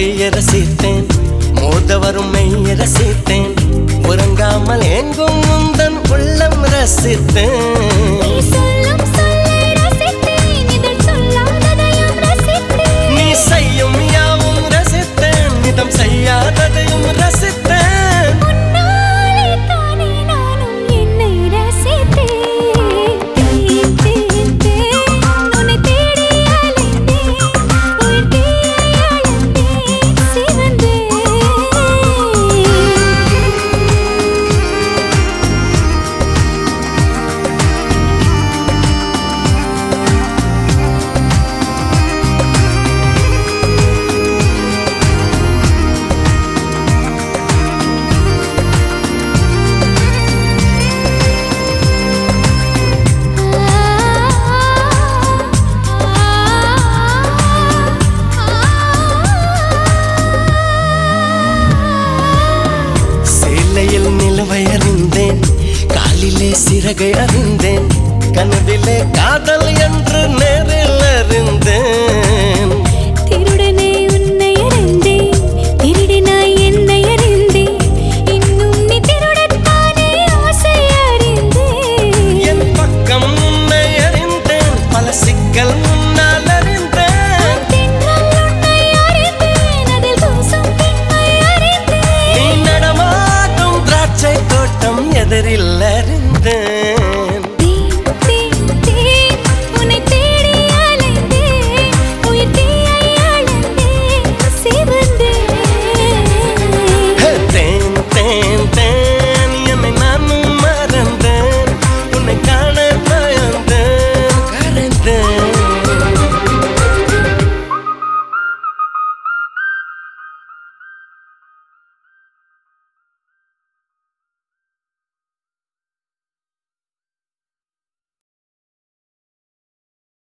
பொய்ய ரசித்தேன், மோத வரும் மெய்ய ரசித்தேன், உறங்காமல் எங்கும் உந்தன் உள்ளம் ரசித்தேன். நீ செய்யும் யாவும் ரசித்தேன், நிதம் செய்யாததையும் ரசித்தேன். நிலவை அறிந்தேன், காலிலே சிறகை அறிந்தேன், கனவிலே காதல் என்று நேரில் அறிந்தேன். திருடனே உன்னை அறிந்தேன், திருடினாய் என்னை அறிந்தேன், இன்னும் நீ திருடத்தானே ஆசை அறிந்தேன். என் பக்கம் உன்னை அறிந்தேன், பல சிக்கல்